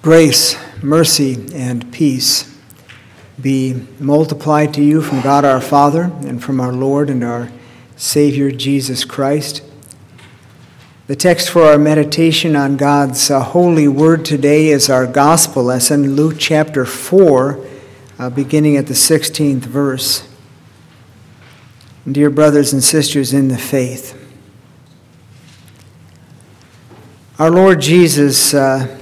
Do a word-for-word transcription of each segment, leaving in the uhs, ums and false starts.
Grace, mercy, and peace be multiplied to you from God our Father and from our Lord and our Savior Jesus Christ. The text for our meditation on God's uh, holy word today is our gospel lesson, Luke chapter four, uh, beginning at the sixteenth verse. Dear brothers and sisters in the faith, our Lord Jesus uh,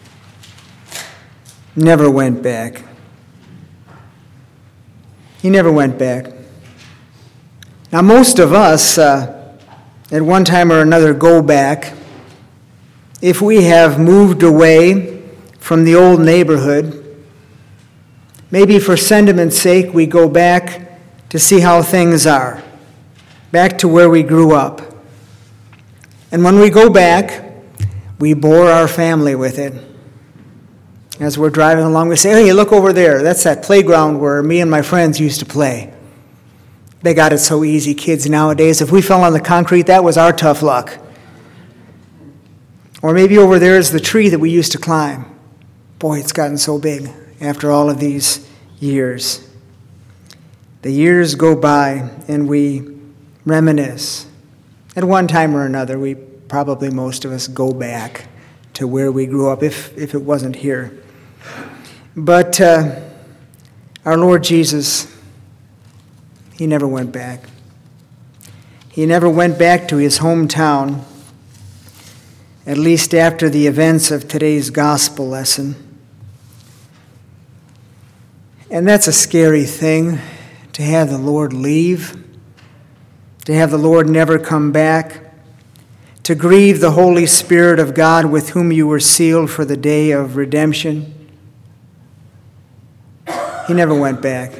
never went back. He never went back. Now, most of us, uh, at one time or another, go back. If we have moved away from the old neighborhood, maybe for sentiment's sake, we go back to see how things are, back to where we grew up. And when we go back, we bore our family with it. As we're driving along, we say, hey, look over there. That's that playground where me and my friends used to play. They got it so easy, kids nowadays. If we fell on the concrete, that was our tough luck. Or maybe over there is the tree that we used to climb. Boy, it's gotten so big after all of these years. The years go by and we reminisce. At one time or another, we probably, most of us, go back to where we grew up, if, if it wasn't here. But uh, our Lord Jesus, he never went back. He never went back to his hometown, at least after the events of today's gospel lesson. And that's a scary thing, to have the Lord leave, to have the Lord never come back, to grieve the Holy Spirit of God with whom you were sealed for the day of redemption. He never went back.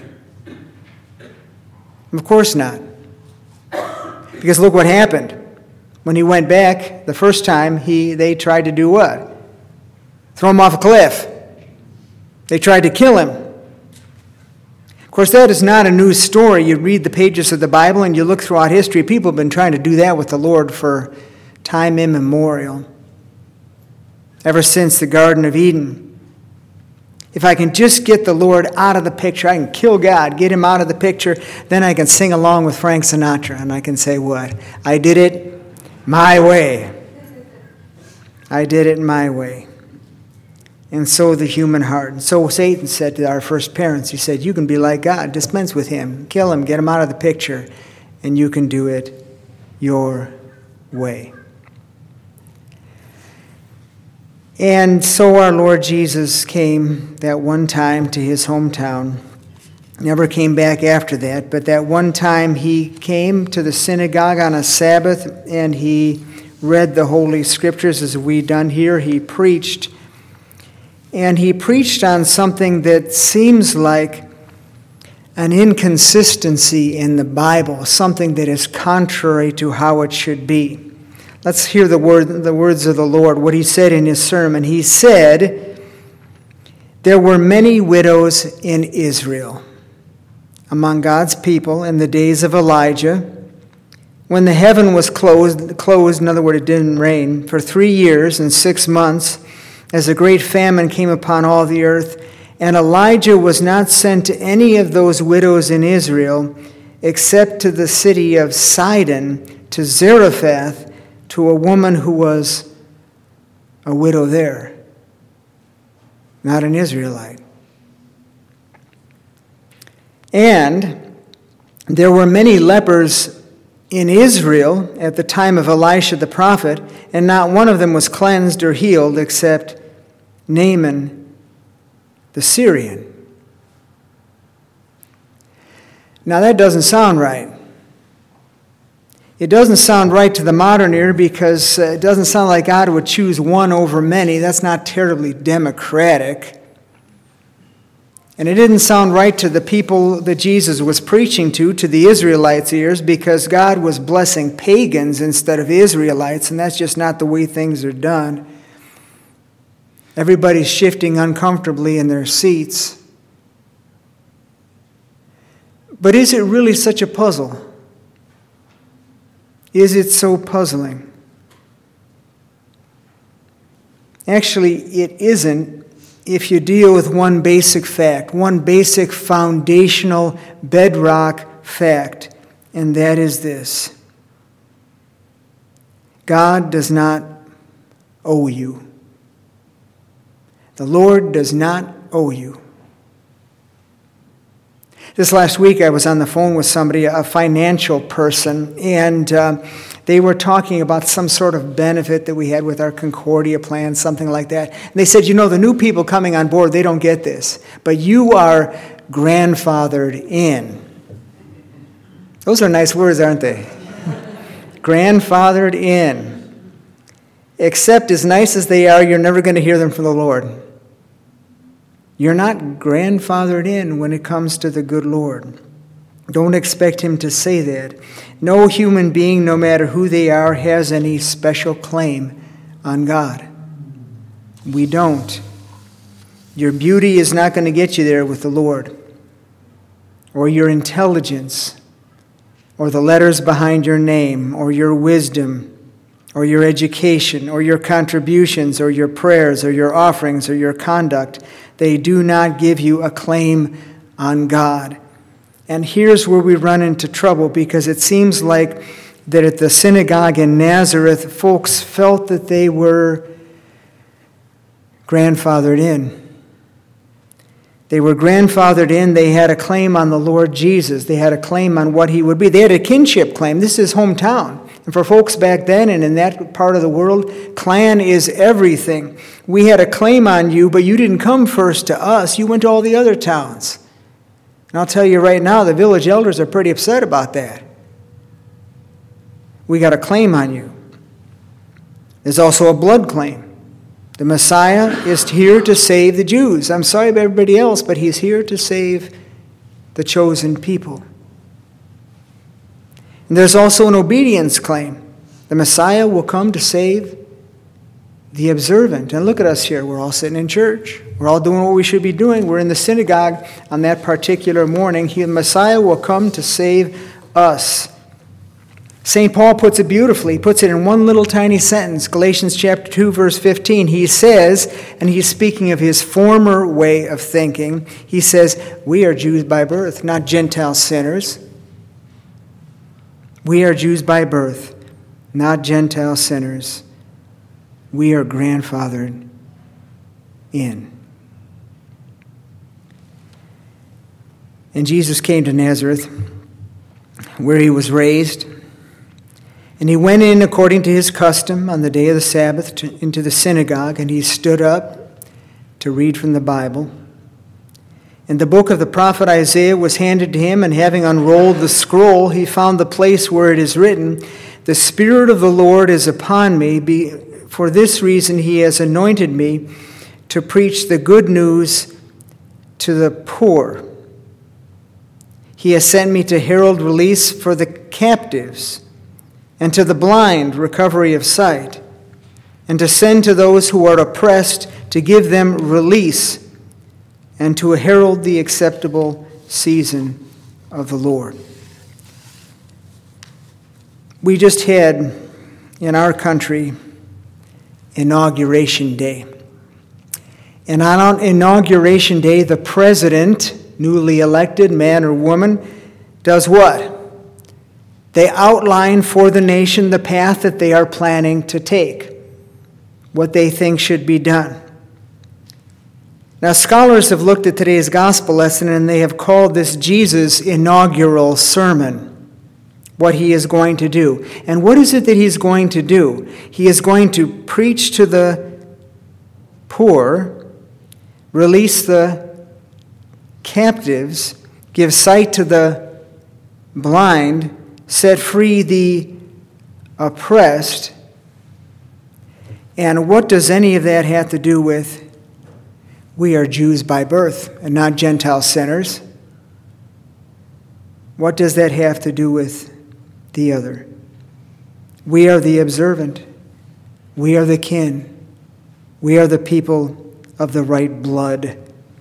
Of course not. Because look what happened. When he went back the first time, he they tried to do what? Throw him off a cliff. They tried to kill him. Of course, that is not a new story. You read the pages of the Bible and you look throughout history. People have been trying to do that with the Lord for time immemorial. Ever since the Garden of Eden. If I can just get the Lord out of the picture, I can kill God, get him out of the picture, then I can sing along with Frank Sinatra and I can say what? I did it my way. I did it my way. And so the human heart. And so Satan said to our first parents, he said, you can be like God, dispense with him, kill him, get him out of the picture, and you can do it your way. And so our Lord Jesus came that one time to his hometown. Never came back after that, but that one time he came to the synagogue on a Sabbath and he read the Holy Scriptures as we done here. He preached, and he preached on something that seems like an inconsistency in the Bible, something that is contrary to how it should be. Let's hear the word, the words of the Lord, what he said in his sermon. He said, there were many widows in Israel among God's people in the days of Elijah, when the heaven was closed, closed, in other words, it didn't rain, for three years and six months, as a great famine came upon all the earth. And Elijah was not sent to any of those widows in Israel, except to the city of Sidon, to Zarephath, to a woman who was a widow there, not an Israelite. And there were many lepers in Israel at the time of Elisha the prophet, and not one of them was cleansed or healed except Naaman the Syrian. Now that doesn't sound right. It doesn't sound right to the modern ear because it doesn't sound like God would choose one over many. That's not terribly democratic. And it didn't sound right to the people that Jesus was preaching to, to the Israelites' ears, because God was blessing pagans instead of Israelites, and that's just not the way things are done. Everybody's shifting uncomfortably in their seats. But is it really such a puzzle? Is it so puzzling? Actually, it isn't if you deal with one basic fact, one basic foundational bedrock fact, and that is this: God does not owe you. The Lord does not owe you. This last week I was on the phone with somebody, a financial person, and uh, they were talking about some sort of benefit that we had with our Concordia plan, something like that. And they said, you know, the new people coming on board, they don't get this, but you are grandfathered in. Those are nice words, aren't they? Grandfathered in. Except as nice as they are, you're never going to hear them from the Lord. You're not grandfathered in when it comes to the good Lord. Don't expect him to say that. No human being, no matter who they are, has any special claim on God. We don't. Your beauty is not going to get you there with the Lord, or your intelligence, or the letters behind your name, or your wisdom, or your education, or your contributions, or your prayers, or your offerings, or your conduct. They do not give you a claim on God. And here's where we run into trouble, because it seems like that at the synagogue in Nazareth, folks felt that they were grandfathered in. They were grandfathered in. They had a claim on the Lord Jesus. They had a claim on what he would be. They had a kinship claim. This is hometown. And for folks back then and in that part of the world, clan is everything. We had a claim on you, but you didn't come first to us. You went to all the other towns. And I'll tell you right now, the village elders are pretty upset about that. We got a claim on you. There's also a blood claim. The Messiah is here to save the Jews. I'm sorry about everybody else, but he's here to save the chosen people. And there's also an obedience claim. The Messiah will come to save the observant. And look at us here. We're all sitting in church. We're all doing what we should be doing. We're in the synagogue on that particular morning. He, the Messiah will come to save us. Saint Paul puts it beautifully. He puts it in one little tiny sentence. Galatians chapter two, verse fifteen. He says, and he's speaking of his former way of thinking, he says, we are Jews by birth, not Gentile sinners. We are Jews by birth, not Gentile sinners. We are grandfathered in. And Jesus came to Nazareth, where he was raised. And he went in according to his custom on the day of the Sabbath to, into the synagogue, and he stood up to read from the Bible. And the book of the prophet Isaiah was handed to him, and having unrolled the scroll, he found the place where it is written, the Spirit of the Lord is upon me. Be, for this reason he has anointed me to preach the good news to the poor. He has sent me to herald release for the captives, and to the blind recovery of sight, and to send to those who are oppressed, to give them release, and to herald the acceptable season of the Lord. We just had in our country Inauguration Day. And on Inauguration Day, the president, newly elected, man or woman, does what? They outline for the nation the path that they are planning to take, what they think should be done. Now, scholars have looked at today's gospel lesson and they have called this Jesus' inaugural sermon, what he is going to do. And what is it that he's going to do? He is going to preach to the poor, release the captives, give sight to the blind, set free the oppressed. And what does any of that have to do with we are Jews by birth and not Gentile sinners? What does that have to do with the other? We are the observant. We are the kin. We are the people of the right blood.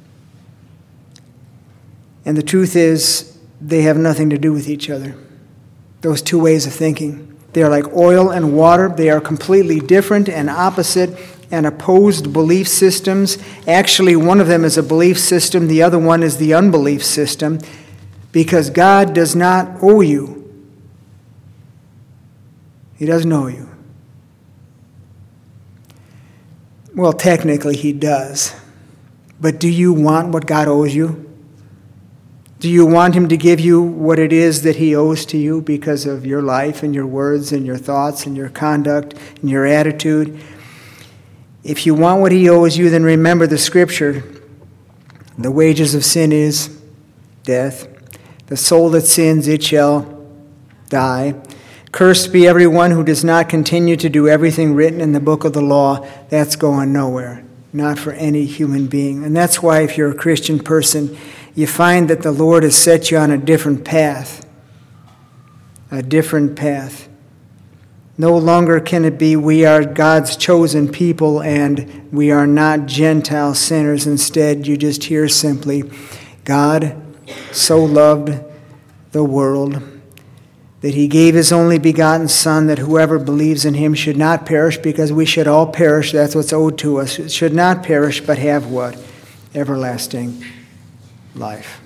And the truth is, they have nothing to do with each other. Those two ways of thinking. They are like oil and water. They are completely different and opposite and opposed belief systems. Actually, one of them is a belief system, the other one is the unbelief system, because God does not owe you. He doesn't owe you. Well, technically he does. But do you want what God owes you? Do you want him to give you what it is that he owes to you because of your life and your words and your thoughts and your conduct and your attitude? If you want what he owes you, then remember the scripture. The wages of sin is death. The soul that sins, it shall die. Cursed be everyone who does not continue to do everything written in the book of the law. That's going nowhere, not for any human being. And that's why if you're a Christian person, you find that the Lord has set you on a different path. A different path. No longer can it be we are God's chosen people and we are not Gentile sinners. Instead, you just hear simply, God so loved the world that he gave his only begotten Son, that whoever believes in him should not perish, because we should all perish. That's what's owed to us. It should not perish, but have what? Everlasting life.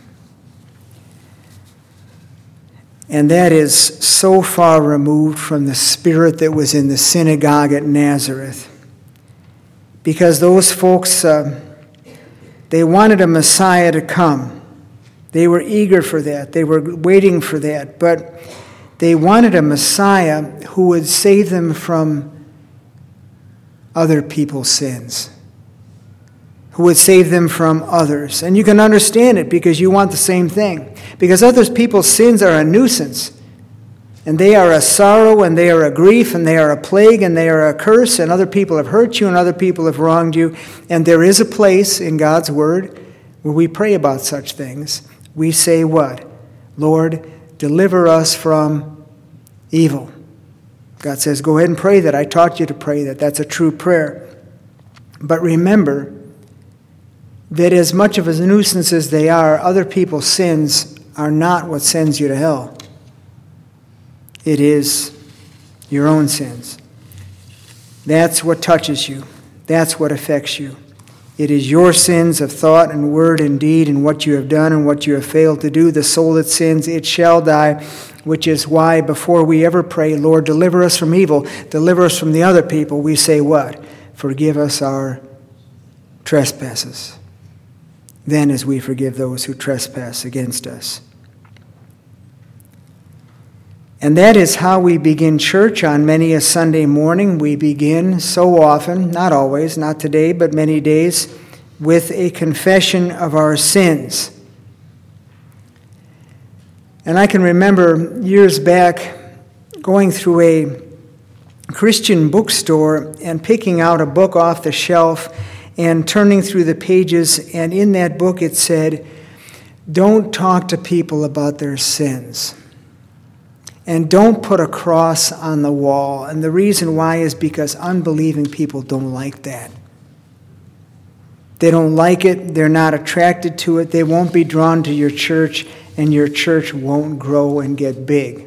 And that is so far removed from the spirit that was in the synagogue at Nazareth. Because those folks, uh, they wanted a Messiah to come. They were eager for that. They were waiting for that. But they wanted a Messiah who would save them from other people's sins, who would save them from others. And you can understand it because you want the same thing. Because other people's sins are a nuisance, and they are a sorrow, and they are a grief, and they are a plague, and they are a curse, and other people have hurt you, and other people have wronged you. And there is a place in God's Word where we pray about such things. We say what? Lord, deliver us from evil. God says, go ahead and pray that. I taught you to pray that. That's a true prayer. But remember that as much of a nuisance as they are, other people's sins are not what sends you to hell. It is your own sins. That's what touches you. That's what affects you. It is your sins of thought and word and deed and what you have done and what you have failed to do. The soul that sins, it shall die, which is why before we ever pray, Lord, deliver us from evil, deliver us from the other people, we say what? Forgive us our trespasses. Then as we forgive those who trespass against us. And that is how we begin church on many a Sunday morning. We begin so often, not always, not today, but many days, with a confession of our sins. And I can remember years back going through a Christian bookstore and picking out a book off the shelf and turning through the pages, and in that book it said, don't talk to people about their sins. And don't put a cross on the wall. And the reason why is because unbelieving people don't like that. They don't like it. They're not attracted to it. They won't be drawn to your church, and your church won't grow and get big.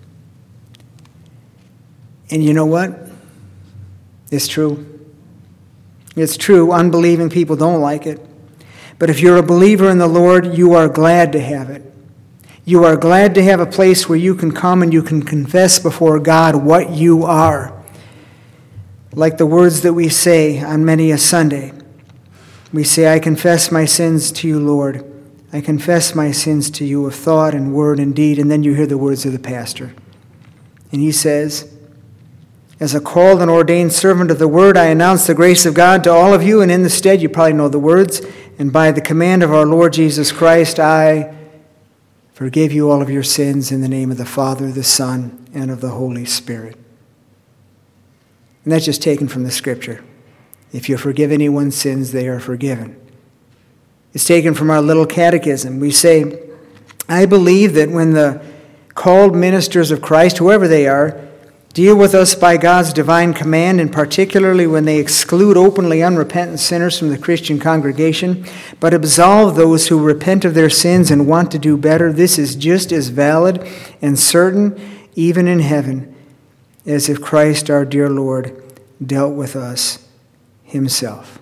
And you know what? It's true. It's true. Unbelieving people don't like it. But if you're a believer in the Lord, you are glad to have it. You are glad to have a place where you can come and you can confess before God what you are. Like the words that we say on many a Sunday. We say, I confess my sins to you, Lord. I confess my sins to you of thought and word and deed. And then you hear the words of the pastor. And he says, as a called and ordained servant of the word, I announce the grace of God to all of you. And in the stead, you probably know the words. And by the command of our Lord Jesus Christ, I forgive you all of your sins in the name of the Father, the Son, and of the Holy Spirit. And that's just taken from the Scripture. If you forgive anyone's sins, they are forgiven. It's taken from our little catechism. We say, I believe that when the called ministers of Christ, whoever they are, deal with us by God's divine command, and particularly when they exclude openly unrepentant sinners from the Christian congregation, but absolve those who repent of their sins and want to do better, this is just as valid and certain, even in heaven, as if Christ our dear Lord dealt with us himself.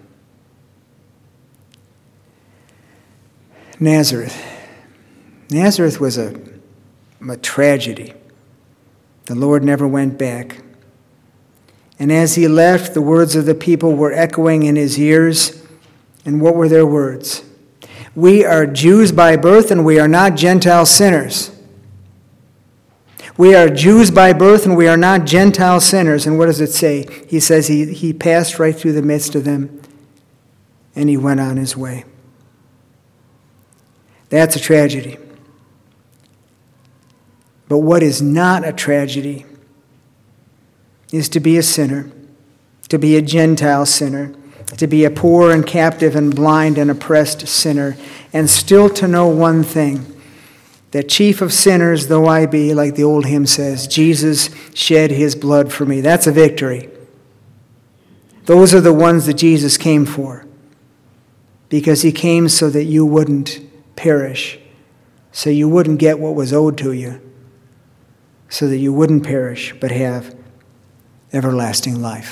Nazareth. Nazareth was a, a tragedy. The Lord never went back. And as he left, the words of the people were echoing in his ears. And what were their words? We are Jews by birth, and we are not Gentile sinners. We are Jews by birth, and we are not Gentile sinners. And what does it say? He says he, he passed right through the midst of them, and he went on his way. That's a tragedy. But what is not a tragedy is to be a sinner, to be a Gentile sinner, to be a poor and captive and blind and oppressed sinner, and still to know one thing, that chief of sinners though I be, like the old hymn says, Jesus shed his blood for me. That's a victory. Those are the ones that Jesus came for, because he came so that you wouldn't perish, so you wouldn't get what was owed to you, so that you wouldn't perish but have everlasting life.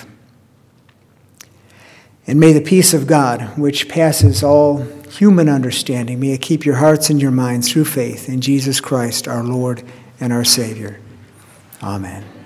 And may the peace of God, which passes all human understanding, may it keep your hearts and your minds through faith in Jesus Christ, our Lord and our Savior. Amen.